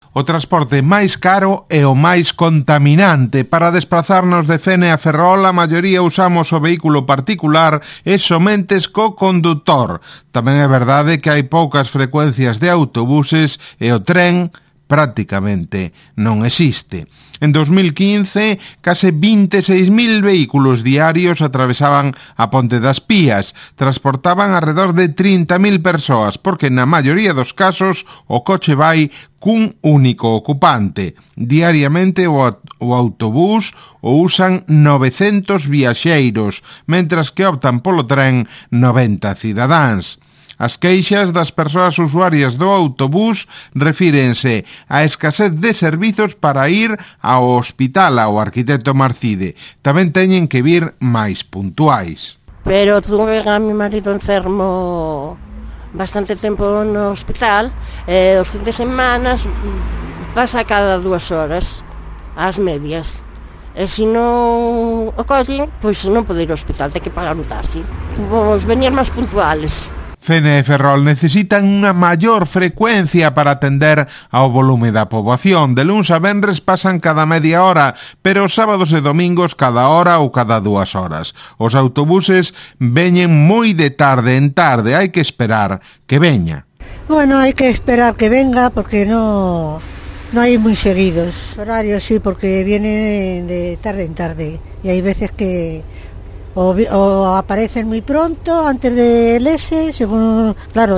O transporte máis caro e o máis contaminante. Para desplazarnos de Fene a Ferrol, a maioría usamos o vehículo particular e somentes co condutor. Tamén é verdade que hai poucas frecuencias de autobuses e o tren prácticamente non existe. En 2015, case 26.000 vehículos diarios atravesaban a Ponte das Pías, transportaban alrededor de 30.000 persoas, porque na maioría dos casos o coche vai cun único ocupante. Diariamente o autobús o usan 900 viaxeiros, mentras que optan polo tren 90 cidadáns. As queixas das persoas usuarias do autobús refírense á escasez de servizos para ir ao hospital, ao arquitecto Marcide. Tamén teñen que vir máis puntuais. Pero tuve a mi marido enfermo bastante tempo no hospital, os fins de semana pasa cada 2 horas, ás medias. E se non o colle, pois non pode ir ao hospital, ten que pagar un taxi. Vos venir máis puntuales. Fene e Ferrol necesitan unha maior frecuencia para atender ao volume da poboación. De luns a venres pasan cada media hora, pero sábados e domingos cada hora ou cada 2 horas. Os autobuses veñen moi de tarde en tarde, hai que esperar que veña. Bueno, hai que esperar que venga porque no hai moi seguidos. Horarios sí, porque viene de tarde en tarde e hai veces que o aparecen muy pronto antes del según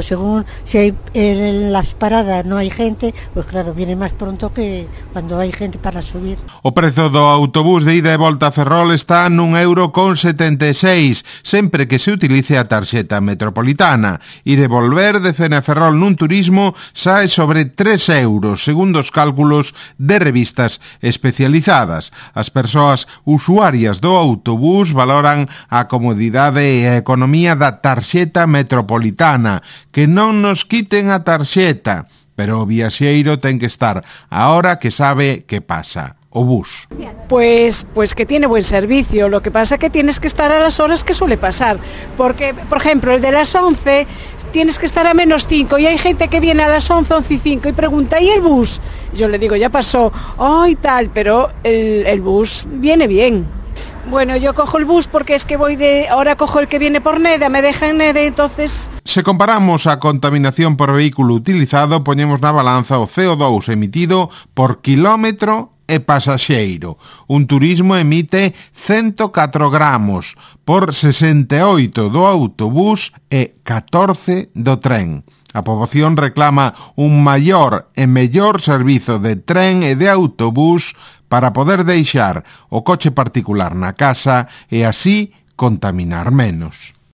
si hay en las paradas no hay gente, pues claro, viene más pronto que cuando hay gente para subir. O prezo do autobús de ida e volta a Ferrol está nun €1,76, sempre que se utilice a tarxeta metropolitana. Ir e volver de Fene a Ferrol nun turismo sae sobre €3, segundo os cálculos de revistas especializadas. As persoas usuarias do autobús valoran a comodidade e a economía da tarxeta metropolitana, que non nos quiten a tarxeta, pero o viaxeiro ten que estar a hora que sabe que pasa o bus. Pues que tiene buen servicio, lo que pasa es que tienes que estar a las horas que suele pasar, porque, por ejemplo, el de las 11 tienes que estar a -5 y hay gente que viene a las 11, 11:05 y pregunta, ¿y el bus? Yo le digo, ya pasó, y tal, pero el bus viene bien. Bueno, yo cojo el bus porque es que ahora cojo el que viene por Neda, me deja en Neda, entonces... Se comparamos a contaminación por vehículo utilizado, poñemos na balanza o CO2 emitido por quilómetro e pasaxeiro. Un turismo emite 104 gramos por 68 do autobús e 14 do tren. A poboación reclama un maior e mellor servizo de tren e de autobús para poder deixar o coche particular na casa e así contaminar menos.